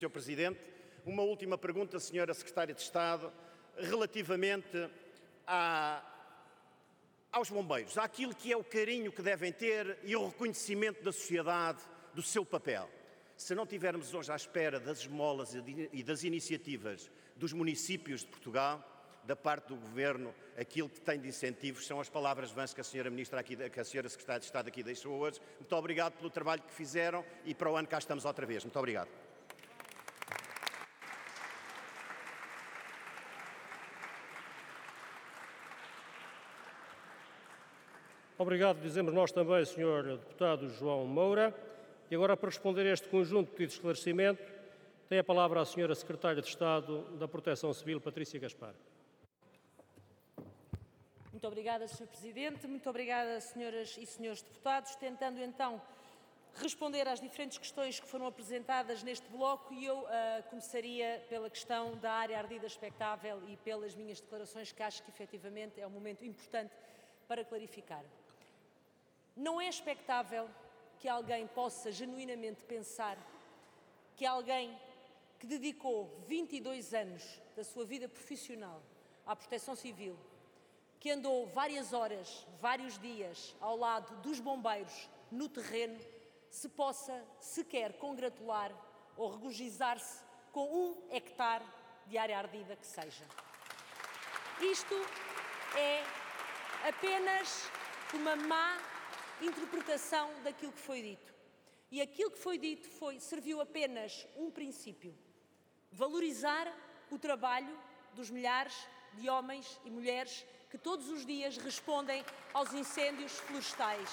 Sr. Presidente, uma última pergunta, Sra. Secretária de Estado, relativamente aos bombeiros, àquilo que é o carinho que devem ter e o reconhecimento da sociedade do seu papel. Se não tivermos hoje à espera das esmolas e das iniciativas dos municípios de Portugal, da parte do Governo, aquilo que tem de incentivos são as palavras vãs que a Sra. Ministra aqui, que a Sra. Secretária de Estado aqui deixou hoje. Muito obrigado pelo trabalho que fizeram e para o ano cá estamos outra vez. Muito obrigado. Obrigado, dizemos nós também, Sr. Deputado João Moura. E agora, para responder a este conjunto de pedidos de esclarecimento, tem a palavra a Sra. Secretária de Estado da Proteção Civil, Patrícia Gaspar. Muito obrigada, Sr. Presidente. Muito obrigada, senhoras e senhores deputados. Tentando, então, responder às diferentes questões que foram apresentadas neste bloco, e eu começaria pela questão da área ardida expectável e pelas minhas declarações, que acho que, efetivamente, é um momento importante para clarificar. Não é expectável que alguém possa genuinamente pensar que alguém que dedicou 22 anos da sua vida profissional à Proteção Civil, que andou várias horas, vários dias ao lado dos bombeiros no terreno, se possa sequer congratular ou regozijar-se com 1 hectare de área ardida que seja. Isto é apenas uma má interpretação daquilo que foi dito. E aquilo que foi dito serviu apenas um princípio: valorizar o trabalho dos milhares de homens e mulheres que todos os dias respondem aos incêndios florestais.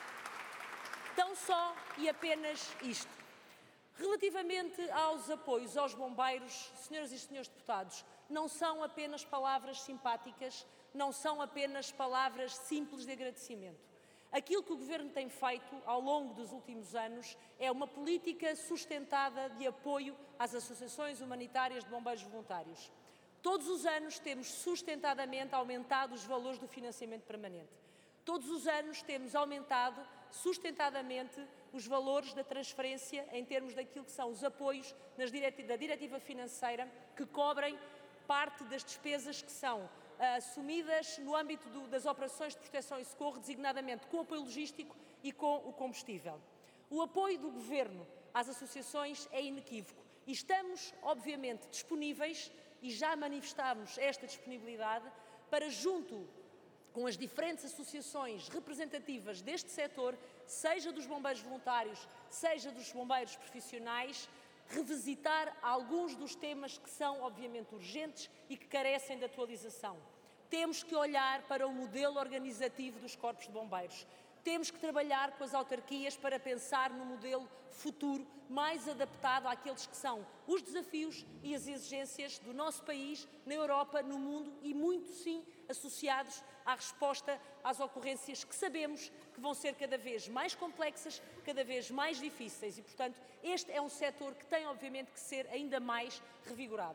Tão só e apenas isto. Relativamente aos apoios aos bombeiros, senhoras e senhores deputados, não são apenas palavras simpáticas, não são apenas palavras simples de agradecimento. Aquilo que o Governo tem feito ao longo dos últimos anos é uma política sustentada de apoio às associações humanitárias de bombeiros voluntários. Todos os anos temos sustentadamente aumentado os valores do financiamento permanente. Todos os anos temos aumentado sustentadamente os valores da transferência em termos daquilo que são os apoios da diretiva financeira que cobrem parte das despesas que são assumidas no âmbito das operações de proteção e socorro, designadamente com o apoio logístico e com o combustível. O apoio do Governo às associações é inequívoco e estamos, obviamente, disponíveis, e já manifestámos esta disponibilidade, para, junto com as diferentes associações representativas deste setor, seja dos bombeiros voluntários, seja dos bombeiros profissionais, revisitar alguns dos temas que são, obviamente, urgentes e que carecem de atualização. Temos que olhar para o modelo organizativo dos corpos de bombeiros. Temos que trabalhar com as autarquias para pensar no modelo futuro mais adaptado àqueles que são os desafios e as exigências do nosso país, na Europa, no mundo e muito, sim, associados à resposta às ocorrências que sabemos que vão ser cada vez mais complexas, cada vez mais difíceis e, portanto, este é um setor que tem, obviamente, que ser ainda mais revigorado.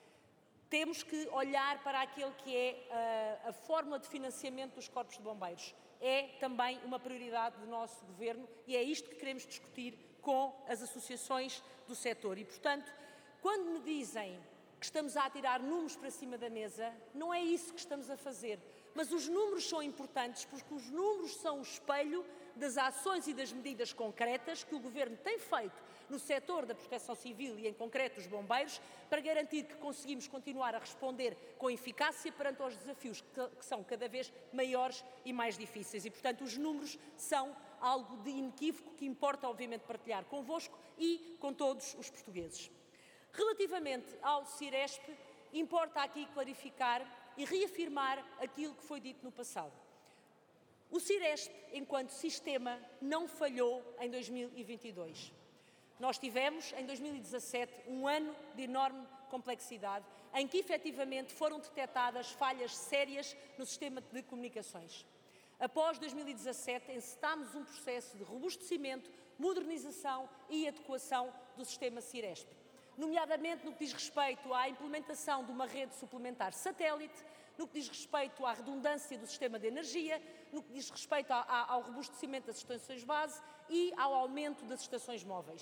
Temos que olhar para aquele que é a fórmula de financiamento dos corpos de bombeiros. É também uma prioridade do nosso Governo e é isto que queremos discutir com as associações do setor. E, portanto, quando me dizem que estamos a atirar números para cima da mesa, não é isso que estamos a fazer. Mas os números são importantes porque os números são o espelho das ações e das medidas concretas que o Governo tem feito no setor da proteção civil e, em concreto, os bombeiros, para garantir que conseguimos continuar a responder com eficácia perante os desafios que são cada vez maiores e mais difíceis. E, portanto, os números são algo de inequívoco que importa, obviamente, partilhar convosco e com todos os portugueses. Relativamente ao Ciresp, importa aqui clarificar e reafirmar aquilo que foi dito no passado. O Ciresp, enquanto sistema, não falhou em 2022. Nós tivemos, em 2017, um ano de enorme complexidade, em que, efetivamente, foram detectadas falhas sérias no sistema de comunicações. Após 2017, encetámos um processo de robustecimento, modernização e adequação do sistema Ciresp, nomeadamente no que diz respeito à implementação de uma rede suplementar satélite, no que diz respeito à redundância do sistema de energia, no que diz respeito ao robustecimento das estações base e ao aumento das estações móveis.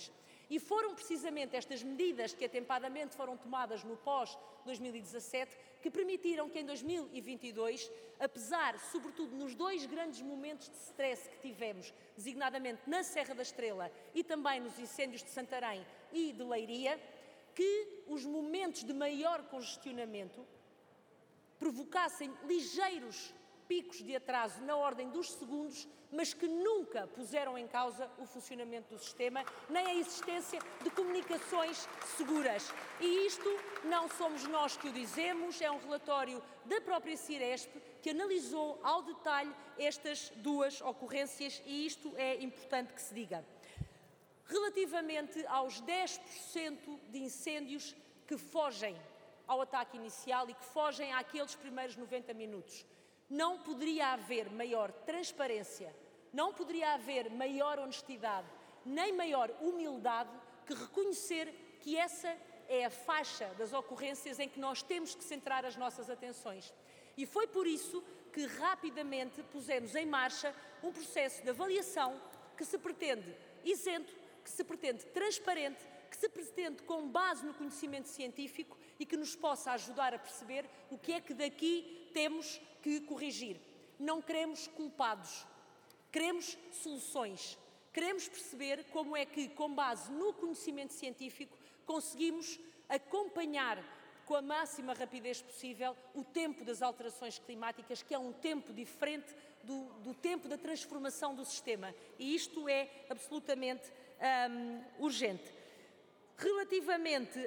E foram precisamente estas medidas que atempadamente foram tomadas no pós-2017 que permitiram que em 2022, apesar, sobretudo nos 2 grandes momentos de stress que tivemos, designadamente na Serra da Estrela e também nos incêndios de Santarém e de Leiria, que os momentos de maior congestionamento provocassem ligeiros picos de atraso na ordem dos segundos, mas que nunca puseram em causa o funcionamento do sistema, nem a existência de comunicações seguras. E isto não somos nós que o dizemos, é um relatório da própria Ciresp que analisou ao detalhe estas 2 ocorrências e isto é importante que se diga. Relativamente aos 10% de incêndios que fogem ao ataque inicial e que fogem àqueles primeiros 90 minutos, não poderia haver maior transparência, não poderia haver maior honestidade, nem maior humildade que reconhecer que essa é a faixa das ocorrências em que nós temos que centrar as nossas atenções. E foi por isso que rapidamente pusemos em marcha um processo de avaliação que se pretende isento, que se pretende transparente, que se pretende com base no conhecimento científico e que nos possa ajudar a perceber o que é que daqui temos que corrigir. Não queremos culpados, queremos soluções. Queremos perceber como é que, com base no conhecimento científico, conseguimos acompanhar com a máxima rapidez possível o tempo das alterações climáticas, que é um tempo diferente do tempo da transformação do sistema. E isto é absolutamente urgente. Relativamente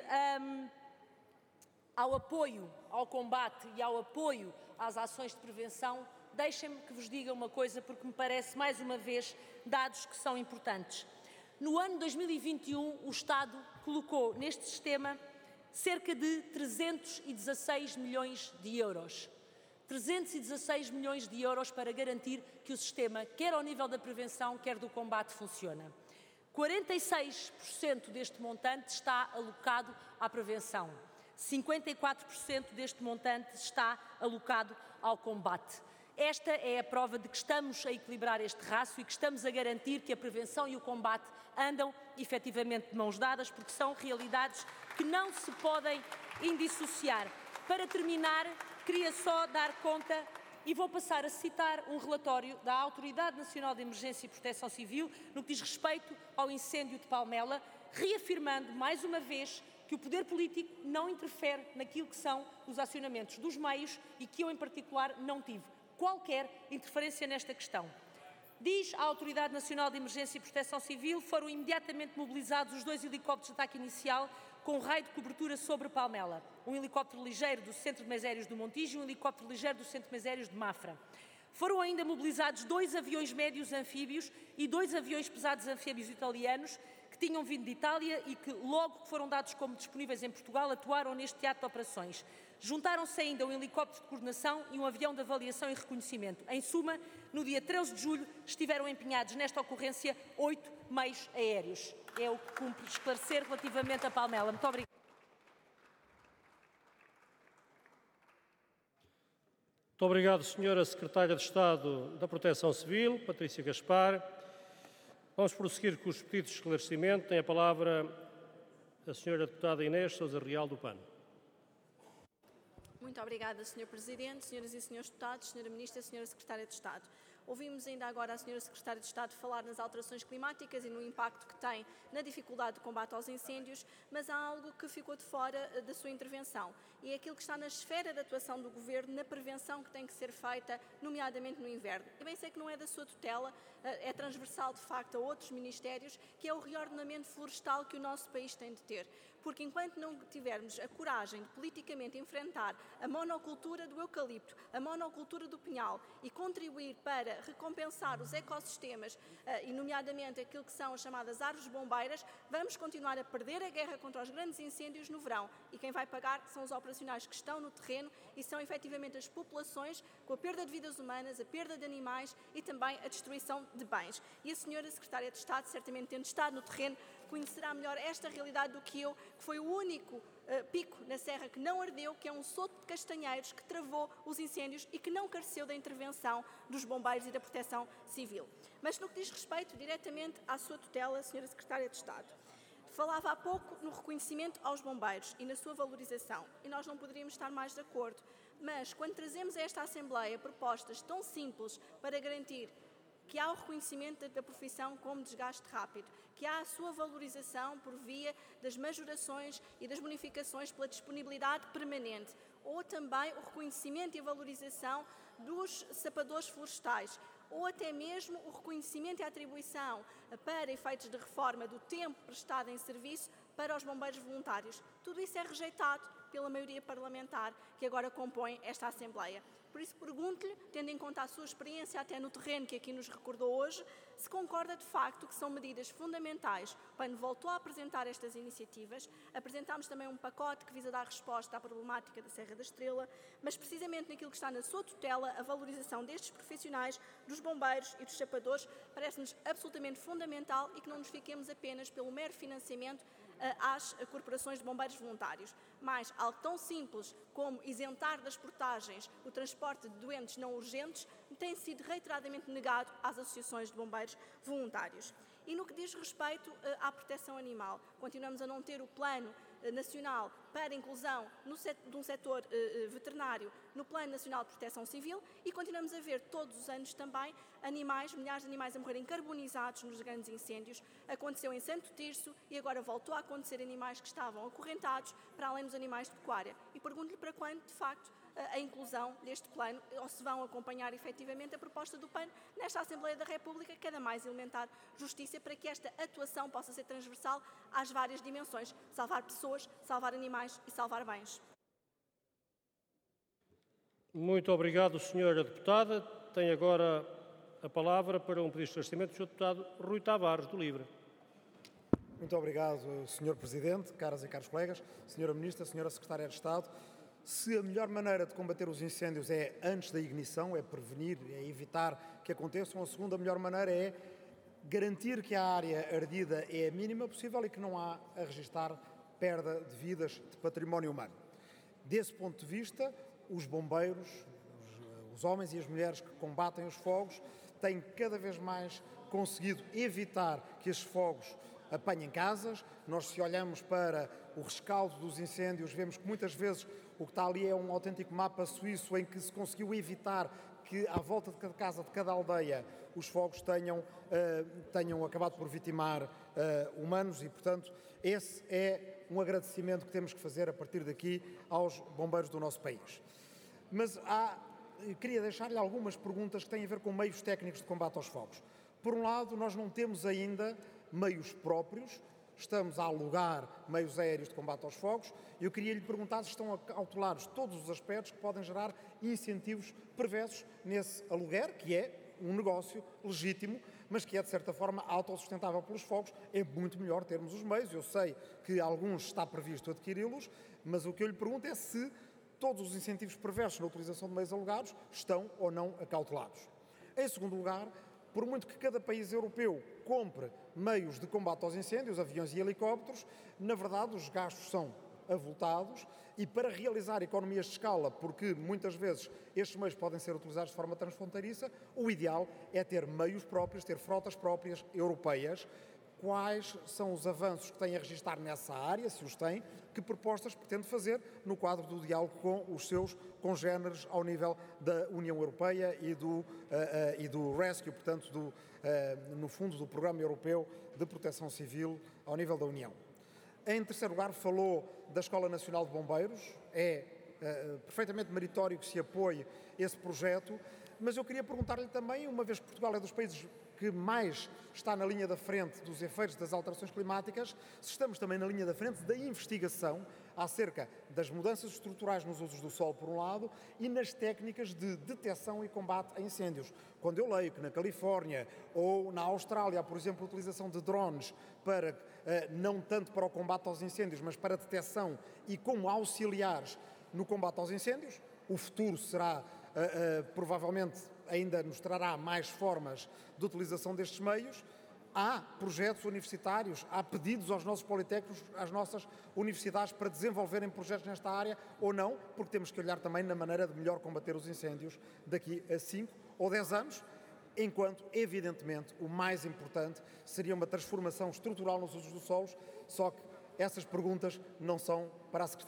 ao apoio ao combate e ao apoio às ações de prevenção, deixem-me que vos diga uma coisa, porque me parece, mais uma vez, dados que são importantes. No ano 2021, o Estado colocou neste sistema cerca de 316 milhões de euros. 316 milhões de euros para garantir que o sistema, quer ao nível da prevenção, quer do combate, funciona. 46% deste montante está alocado à prevenção. 54% deste montante está alocado ao combate. Esta é a prova de que estamos a equilibrar este rácio e que estamos a garantir que a prevenção e o combate andam efetivamente de mãos dadas, porque são realidades que não se podem indissociar. Para terminar, queria só dar conta, e vou passar a citar um relatório da Autoridade Nacional de Emergência e Proteção Civil no que diz respeito ao incêndio de Palmela, reafirmando mais uma vez que o poder político não interfere naquilo que são os acionamentos dos meios e que eu, em particular, não tive qualquer interferência nesta questão. Diz a Autoridade Nacional de Emergência e Proteção Civil, foram imediatamente mobilizados os 2 helicópteros de ataque inicial com raio de cobertura sobre Palmela. Um helicóptero ligeiro do Centro de Mesérios do Montijo e um helicóptero ligeiro do Centro de Mesérios de Mafra. Foram ainda mobilizados 2 aviões médios anfíbios e 2 aviões pesados anfíbios italianos que tinham vindo de Itália e que, logo que foram dados como disponíveis em Portugal, atuaram neste teatro de operações. Juntaram-se ainda um helicóptero de coordenação e um avião de avaliação e reconhecimento. Em suma, no dia 13 de julho, estiveram empenhados nesta ocorrência 8 meios aéreos. É o que cumpre esclarecer relativamente a Palmela. Muito obrigada. Muito obrigado, Sra. Secretária de Estado da Proteção Civil, Patrícia Gaspar. Vamos prosseguir com os pedidos de esclarecimento. Tem a palavra a Sra. Deputada Inês Sousa Real do PAN. Muito obrigada, Sr. Presidente, Senhoras e Senhores Deputados, Sra. Ministra, Sra. Secretária de Estado. Ouvimos ainda agora a Sra. Secretária de Estado falar nas alterações climáticas e no impacto que tem na dificuldade de combate aos incêndios, mas há algo que ficou de fora da sua intervenção e é aquilo que está na esfera de atuação do Governo na prevenção que tem que ser feita, nomeadamente no inverno. Eu bem sei que não é da sua tutela, é transversal de facto a outros ministérios, que é o reordenamento florestal que o nosso país tem de ter. Porque enquanto não tivermos a coragem de politicamente enfrentar a monocultura do eucalipto, a monocultura do pinhal e contribuir para recompensar os ecossistemas, e nomeadamente aquilo que são as chamadas árvores bombeiras, vamos continuar a perder a guerra contra os grandes incêndios no verão. E quem vai pagar são os operacionais que estão no terreno e são efetivamente as populações, com a perda de vidas humanas, a perda de animais e também a destruição de bens. E a Sra. Secretária de Estado, certamente tendo estado no terreno, conhecerá melhor esta realidade do que eu, que foi o único pico na serra que não ardeu, que é um solto de castanheiros que travou os incêndios e que não careceu da intervenção dos bombeiros e da proteção civil. Mas no que diz respeito diretamente à sua tutela, Sra. Secretária de Estado, de Falava há pouco no reconhecimento aos bombeiros e na sua valorização, e nós não poderíamos estar mais de acordo. Mas, quando trazemos a esta Assembleia propostas tão simples para garantir que há o reconhecimento da profissão como desgaste rápido, que há a sua valorização por via das majorações e das bonificações pela disponibilidade permanente, ou também o reconhecimento e a valorização dos sapadores florestais, ou até mesmo o reconhecimento e a atribuição para efeitos de reforma do tempo prestado em serviço para os bombeiros voluntários. Tudo isso é rejeitado pela maioria parlamentar que agora compõe esta Assembleia. Por isso, pergunto-lhe, tendo em conta a sua experiência até no terreno que aqui nos recordou hoje, se concorda de facto que são medidas fundamentais. O PAN voltou a apresentar estas iniciativas, apresentámos também um pacote que visa dar resposta à problemática da Serra da Estrela, mas precisamente naquilo que está na sua tutela, a valorização destes profissionais, dos bombeiros e dos sapadores, parece-nos absolutamente fundamental e que não nos fiquemos apenas pelo mero financiamento às corporações de bombeiros voluntários. Mas algo tão simples como isentar das portagens o transporte de doentes não urgentes tem sido reiteradamente negado às associações de bombeiros voluntários. E no que diz respeito à proteção animal, continuamos a não ter o plano nacional para a inclusão de um setor veterinário no Plano Nacional de Proteção Civil e continuamos a ver todos os anos também milhares de animais a morrerem carbonizados nos grandes incêndios. Aconteceu em Santo Tirso e agora voltou a acontecer animais que estavam acorrentados para além dos animais de pecuária. E pergunto-lhe para quando, de facto, a inclusão deste plano, ou se vão acompanhar efetivamente a proposta do PAN nesta Assembleia da República, que é da mais elementar justiça, para que esta atuação possa ser transversal às várias dimensões, salvar pessoas, salvar animais e salvar bens. Muito obrigado, Sra. Deputada. Tem agora a palavra para um pedido de esclarecimento o Sr. Deputado Rui Tavares, do LIVRE. Muito obrigado, Sr. Presidente, caras e caros colegas, Sra. Ministra, Sra. Secretária de Estado. Se a melhor maneira de combater os incêndios é antes da ignição, é prevenir, é evitar que aconteçam, a segunda melhor maneira é garantir que a área ardida é a mínima possível e que não há a registrar perda de vidas, de património humano. Desse ponto de vista, os bombeiros, os homens e as mulheres que combatem os fogos, têm cada vez mais conseguido evitar que esses fogos apanhem casas. Nós, se olhamos para o rescaldo dos incêndios, vemos que muitas vezes o que está ali é um autêntico mapa suíço em que se conseguiu evitar que à volta de cada casa, de cada aldeia, os fogos tenham acabado por vitimar humanos e, portanto, esse é um agradecimento que temos que fazer a partir daqui aos bombeiros do nosso país. Mas queria deixar-lhe algumas perguntas que têm a ver com meios técnicos de combate aos fogos. Por um lado, nós não temos ainda meios próprios, estamos a alugar meios aéreos de combate aos fogos. Eu queria lhe perguntar se estão cautelados todos os aspectos que podem gerar incentivos perversos nesse aluguer, que é um negócio legítimo, mas que é, de certa forma, autossustentável pelos fogos. É muito melhor termos os meios. Eu sei que alguns está previsto adquiri-los, mas o que eu lhe pergunto é se todos os incentivos perversos na utilização de meios alugados estão ou não acautelados. Em segundo lugar, por muito que cada país europeu compre meios de combate aos incêndios, aviões e helicópteros, na verdade os gastos são avultados e para realizar economias de escala, porque muitas vezes estes meios podem ser utilizados de forma transfronteiriça, o ideal é ter meios próprios, ter frotas próprias europeias. Quais são os avanços que têm a registrar nessa área, se os tem, que propostas pretende fazer no quadro do diálogo com os seus congêneres ao nível da União Europeia e do RESCUE, portanto, no fundo, do Programa Europeu de Proteção Civil ao nível da União. Em terceiro lugar, falou da Escola Nacional de Bombeiros. É perfeitamente meritório que se apoie esse projeto, mas eu queria perguntar-lhe também, uma vez que Portugal é dos países que mais está na linha da frente dos efeitos das alterações climáticas, se estamos também na linha da frente da investigação acerca das mudanças estruturais nos usos do solo, por um lado, e nas técnicas de detecção e combate a incêndios. Quando eu leio que na Califórnia ou na Austrália há, por exemplo, a utilização de drones para, não tanto para o combate aos incêndios, mas para a detecção e como auxiliares no combate aos incêndios, o futuro será, provavelmente, ainda nos trará mais formas de utilização destes meios. Há projetos universitários, há pedidos aos nossos politécnicos, às nossas universidades para desenvolverem projetos nesta área ou não, porque temos que olhar também na maneira de melhor combater os incêndios daqui a 5 ou 10 anos. enquanto, evidentemente, o mais importante seria uma transformação estrutural nos usos dos solos, só que essas perguntas não são para a Secretaria.